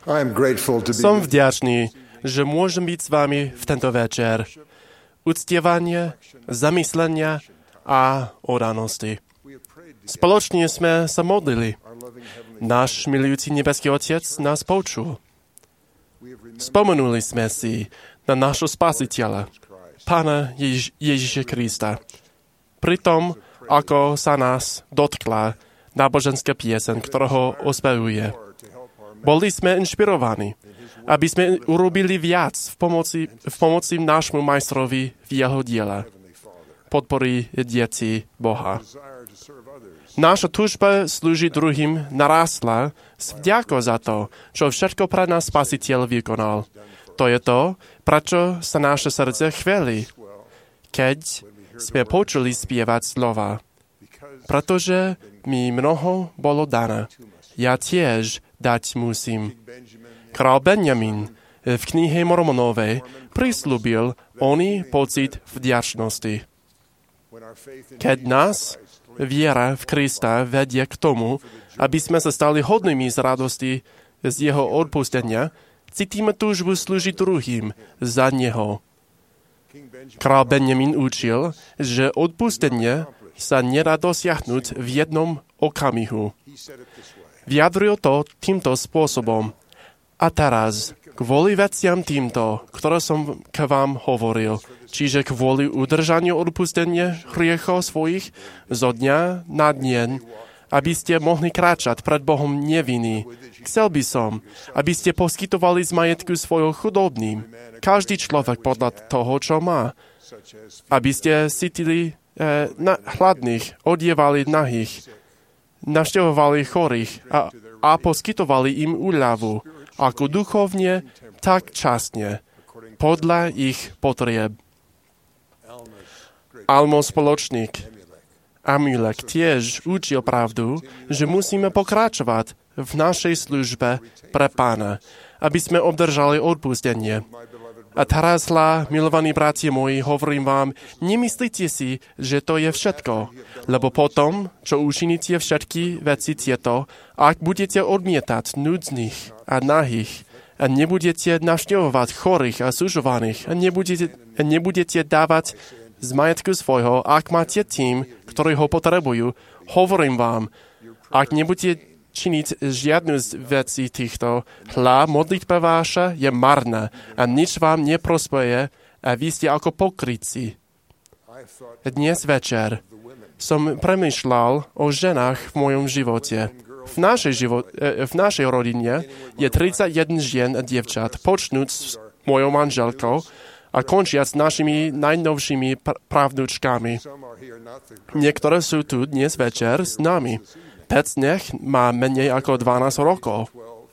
Som vďačný, že môžem byť s vami v tento večer. Uctievanie, zamyslenia a odanosti. Spoločne sme sa modlili. Náš milujúci nebeský Otec nás počul. Spomenuli sme si na nášho Spasiteľa, Pána Ježiša Krista. Pritom, ako sa nás dotkla náboženská pieseň, ktorá ho ospevuje. Boli sme inšpirovaní, aby sme urobili viac v pomoci nášmu majstrovi v jeho diele. Podpory deti Boha. Naša túžba slúžiť druhým narastla s vďakou za to, čo všetko pre nás Spasiteľ vykonal. To je to, prečo sa naše srdce chvíli, keď sme počuli spievať slova. Pretože mi mnoho bolo dané. Ja tiež dať musím. Král Benjamin v knihe Mormonovej prislúbil oný pocit vďačnosti. Keď nás viera v Krista vedie k tomu, aby sme sa stali hodnými z radosti z jeho odpustenia, cítime túžbu slúžiť druhým za neho. Král Benjamin učil, že odpustenie sa nedá dosiahnuť v jednom okamihu. Vyjadril to týmto spôsobom. A teraz, kvôli veciam týmto, ktoré som k vám hovoril, čiže kvôli udržaniu odpustenia hriechov svojich zo dňa na deň, aby ste mohli kráčať pred Bohom nevinní. Chcel by som, aby ste poskytovali z majetku svojho chudobným, každý človek podľa toho, čo má. Aby ste cítili hladných, odievali nahých, navštevovali chorých a poskytovali im úľavu, ako duchovne, tak časne, podľa ich potrieb. Almo spoločník Amulek tiež učil pravdu, že musíme pokračovať v našej službe pre Pána, aby sme obdržali odpustenie. A teraz, milovaní bratia moji, hovorím vám, nemyslíte si, že to je všetko, lebo potom, čo učiníte všetky veci tieto, ak budete odmietať núdznych a nahých, a nebudete navštevovať chorých a sužovaných, a nebudete dávať z majetku svojho, ak máte tým, ktorí ho potrebujú, hovorím vám, ak nebudete činiť žiadnu z vecí týchto, modlitba váša je marná a nič vám neprospeje a vy ste ako pokrytci. Dnes večer som premýšľal o ženách v mojom živote. V našej rodine je 31 žien a dievčat, počnúť s mojou manželkou a končiac s našimi najnovšími pravnúčkami. Niektoré sú tu dnes večer s nami. 5 z nich má menej ako 12 rokov.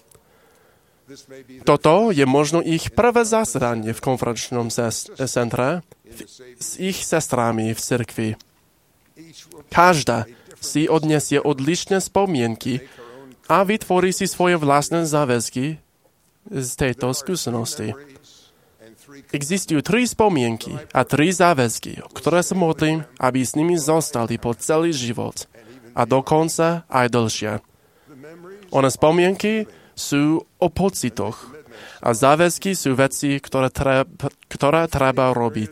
Toto je možno ich prvé zasadanie v konferenčnom centre s ich sestrami v cirkvi. Každá si odnesie odlišné spomienky a vytvorí si svoje vlastné záväzky z tejto skúsenosti. Existujú 3 spomienky a 3 záväzky, o ktoré sa modlím, aby s nimi zostali po celý život a dokonca aj dlhšie. One spomienky sú o pocitoch a záväzky sú veci, ktoré treba robiť.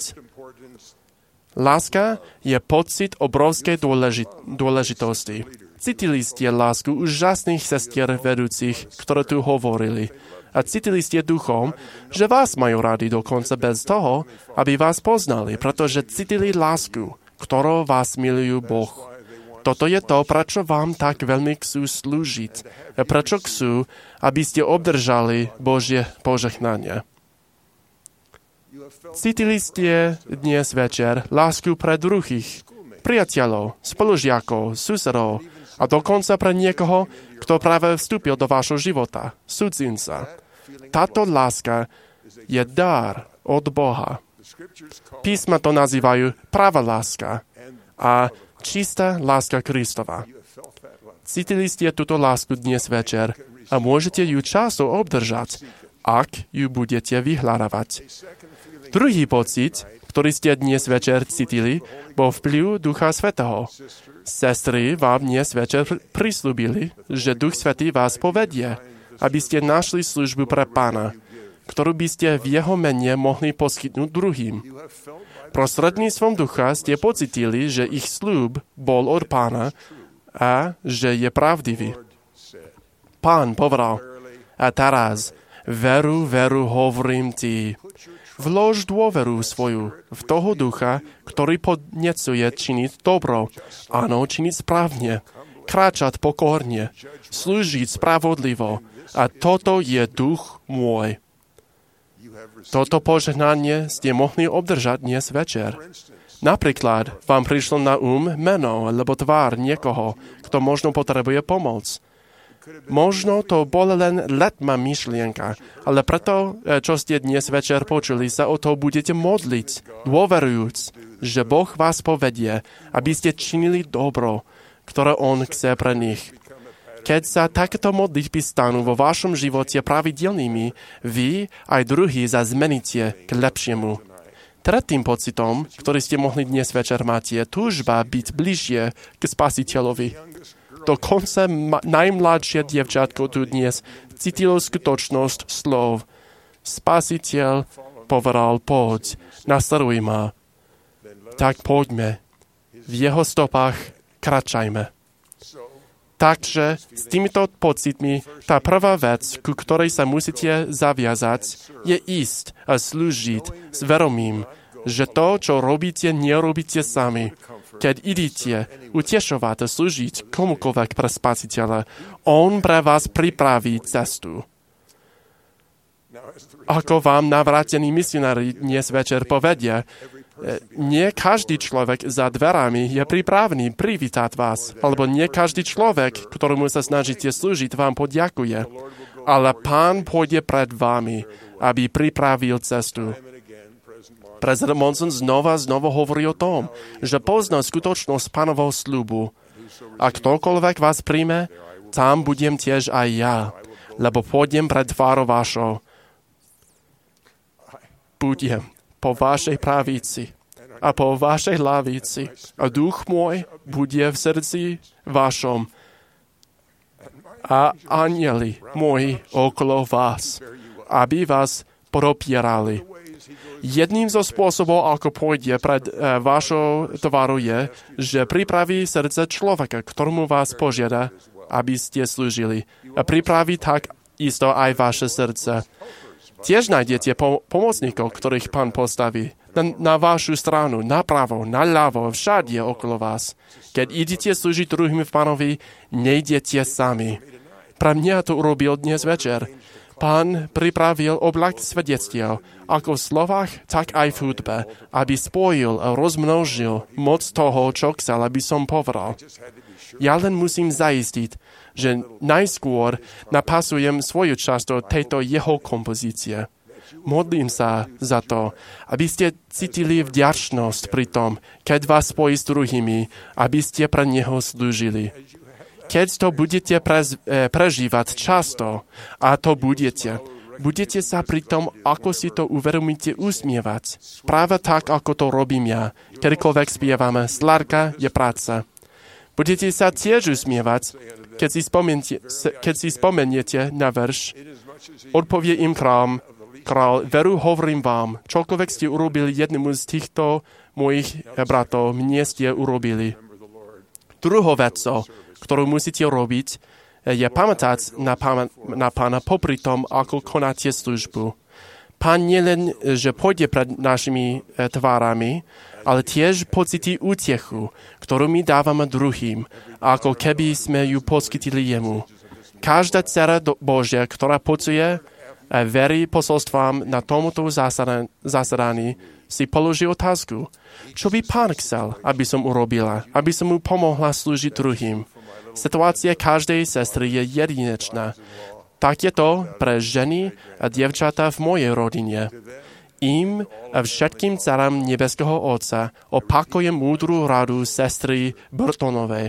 Láska je pocit obrovskej dôležitosti. Cítili ste lásku úžasných sestier vedúcich, ktoré tu hovorili. A cítili ste duchom, že vás majú radi dokonca bez toho, aby vás poznali, pretože cítili lásku, ktorou vás milujú Boh. Toto je to, prečo vám tak veľmi chcú slúžiť. A prečo chcú, aby ste obdržali Božie požehnanie. Cítili ste dnes večer lásku pre druhých, priateľov, spolužiakov, susedov a dokonca pre niekoho, kto práve vstúpil do vášho života, cudzinca. Táto láska je dar od Boha. Písma to nazývajú pravá láska a čistá láska Kristova. Cítili ste túto lásku dnes večer a môžete ju často obdržať, ak ju budete vyhľadávať. Druhý pocit, ktorý ste dnes večer cítili, bol vplyv Ducha Svätého. Sestry vám dnes večer prislúbili, že Duch Svätý vás povedie aby ste našli službu pre Pána, ktorú by ste v jeho mene mohli poskytnúť druhým. Prostredníctvom ducha ste pocitili, že ich sľub bol od Pána a že je pravdivý. Pán povedal, a teraz, veru hovorím ti, vlož dôveru svoju v toho ducha, ktorý podnecuje činiť dobro, áno, činiť správne, kráčať pokorne, slúžiť spravodlivo. A toto je duch môj. Toto požehnanie ste mohli obdržať dnes večer. Napríklad vám prišlo na meno alebo tvár niekoho, kto možno potrebuje pomoc. Možno to bola len letmá myšlienka, ale preto, čo ste dnes večer počuli, sa o to budete modliť, dôverujúc, že Boh vás povedie, aby ste činili dobro, ktoré On chce pre nich. Keď sa takéto modlitby stanú vo vašom živote pravidelnými, vy aj druhí sa zmeníte k lepšiemu. Tretím pocitom, ktorý ste mohli dnes večer mať, je túžba byť bližšie k Spasiteľovi. Dokonca najmladšie dievčatko tu dnes cítilo skutočnosť slov. Spasiteľ povedal, poď, nasleduj ma. Tak poďme. V jeho stopách kračajme. Takže s týmito pocitmi tá prvá vec, ku ktorej sa musíte zaviazať, je ísť a slúžiť s vedomím, že to, čo robíte, nerobíte sami. Keď idete utešovať a slúžiť komukoľvek pre Spasiteľa, On pre vás pripraví cestu. Ako vám navrátení misionári dnes večer povedia, nie každý človek za dverami je pripravený privítať vás, alebo nie každý človek, ktorému sa snažíte slúžiť, vám poďakuje. Ale Pán pôjde pred vami, aby pripravil cestu. Prezident Monson znova hovorí o tom, že pozná skutočnosť Pánovho sľubu. A ktokoľvek vás príjme, tam budem tiež aj ja, lebo pôjdem pred tvárou vašou. Budem po vašej pravici a po vašej lavici. A duch môj bude v srdci vašom. A anjeli moji okolo vás, aby vás propierali. Jedným zo spôsobov, ako pôjde pred vašou tvárou je, že pripraví srdce človeka, ktorému vás požiada, aby ste slúžili. A pripraví tak isto aj vaše srdce. Tiež nájdete pomocníkov, ktorých Pán postaví na vašu stranu, napravo, naľavo, všade okolo vás. Keď idete slúžiť druhým Pánovi, nejdete sami. Pre mňa to urobil dnes večer. Pán pripravil oblak svedectiev, ako v slovách, tak aj v hudbe, aby spojil a rozmnožil moc toho, čo chcel, aby som povedal. Ja len musím zaistiť, že najskôr napasujem svoju časť do tejto jeho kompozície. Modlím sa za to, aby ste cítili vďačnosť pri tom, keď vás spojí s druhými, aby ste pre neho slúžili. Keď to budete prežívať často, a to budete sa pri tom, ako si to uvedomíte, usmievať. Práve tak, ako to robím ja. Kedykoľvek spievame, sladká je práca. Budete sa tiež usmievať, keď si spomeniete na verš. Odpovie im král, veru hovorím vám, čokoľvek ste urobili jednému z týchto mojich bratov, mne ste urobili. Druhou vecou, ktorú musíte robiť, je pamätať na Pána popri tom, ako konáte službu. Pán nielen, že pôjde pred našimi tvárami, ale tiež pocití útechu, ktorú my dávame druhým, ako keby sme ju poskytili jemu. Každá dcera Božia, ktorá počuje a verí posolstvám na tomuto zasadaní, si položí otázku, čo by Pán chcel, aby som urobila, aby som mu pomohla slúžiť druhým. Situácia každej sestry je jedinečná. Tak je to pre ženy a dievčatá v mojej rodine. Im a všetkým dcerám nebeského Otca opakujem múdru radu sestry Burtonovej.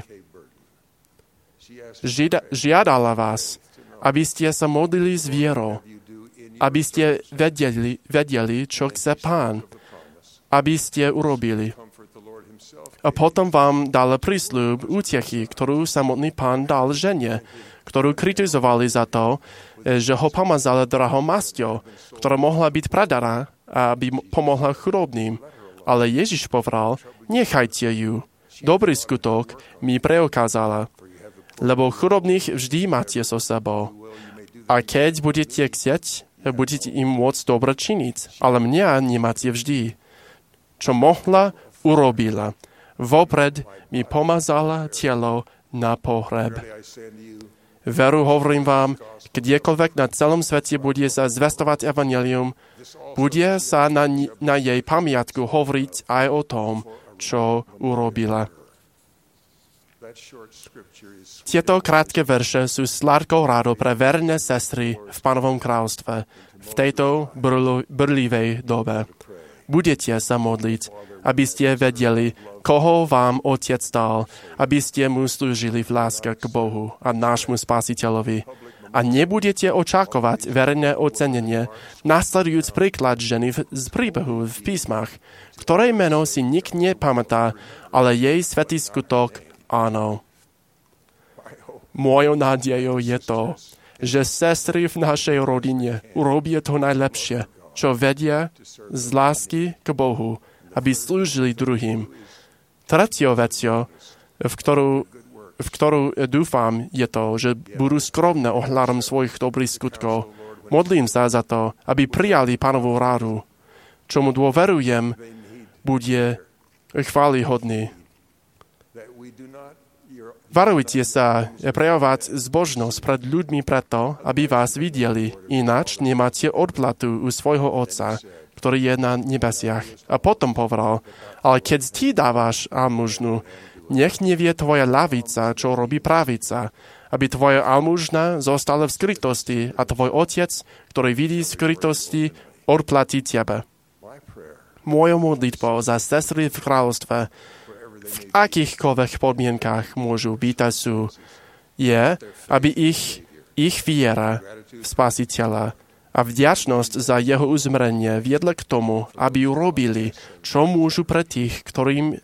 Žiadala vás, aby ste sa modlili s vierou, aby ste vedeli, čo chce Pán, aby ste urobili. A potom vám dal prísľub útechy, ktorú samotný Pán dal žene, ktorú kritizovali za to, že ho pomazala drahou masťou, ktorá mohla byť predaná, aby pomohla chudobným. Ale Ježiš povedal, nechajte ju. Dobrý skutok mi preukázala, lebo chudobných vždy máte so sebou. A keď budete chcieť, budete im môcť dobre činiť, ale mňa nemáte vždy. Čo mohla, urobila. Vopred mi pomazala telo na pohreb. Veru hovorím vám, kdekoľvek na celom svete bude sa zvestovať evanjelium, bude sa na jej pamiatku hovoriť aj o tom, čo urobila. Tieto krátke verše sú sladkou radou pre verné sestry v Pánovom kráľovstve v tejto burlivej dobe. Budete sa modliť, aby ste vedeli, koho vám Otec dal, aby ste mu slúžili v láske k Bohu a nášmu Spasiteľovi. A nebudete očakovať verejné ocenenie, nasledujúc príklad ženy z príbehu v písmach, ktorej meno si nik nepamätá, ale jej svätý skutok áno. Mojou nádejou je to, že sestry v našej rodine urobia to najlepšie, čo vedia z lásky k Bohu, aby slúžili druhým. Tretiou vecou, v ktorú dúfam, je to, že budú skromné ohľadom svojich dobrých skutkov. Modlím sa za to, aby prijali Pánovu radu. Čomu dôverujem, bude chválihodný. Varujte sa prejavovať zbožnosť pred ľuďmi preto, aby vás videli, ináč nemáte odplatu u svojho Otca, ktorý je na nebesiach. A potom povedal, ale keď ty dávaš almužnu, nech nevie tvoja ľavica, čo robí pravica, aby tvoja almužna zostala v skrytosti a tvoj Otec, ktorý vidí v skrytosti, odplatí tebe. Mojou modlitbou za sestry v kráľovstve, v akýchkoľvek podmienkách môžu byť a sú, je, aby ich viera v Spasiteľa a vďačnosť za jeho uzmrenie viedla k tomu, aby urobili, čo môžu pre tých, ktorým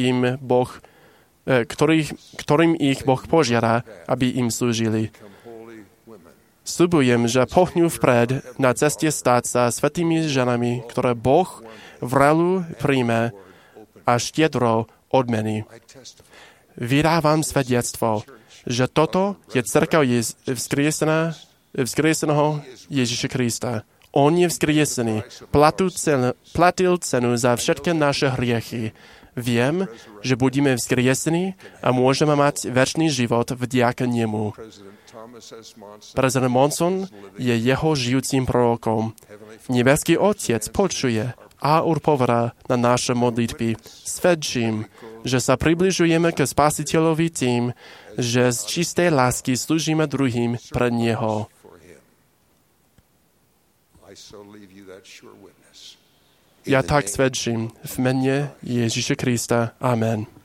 ich Boh požiada, aby im slúžili. Sľubujem, že pohnú vpred na ceste stať sa svätými ženami, ktoré Boh vrelu príjme a štiedro odmení. Vydávam svedectvo, že toto je cirkev vzkrieseného Ježiša Krista. On je vzkriesený, platil cenu za všetky naše hriechy. Viem, že budeme vzkriesení a môžeme mať večný život vďaka nemu. Prezident Monson je jeho žijúcim prorokom. Nebeský Otec počuje a odpovedá na naše modlitby. Svedčím, že sa približujeme k Spasiteľovi tým, že z čistej lásky slúžime druhým pred Neho. Ja tak svedčím v mene Ježiša Krista. Amen.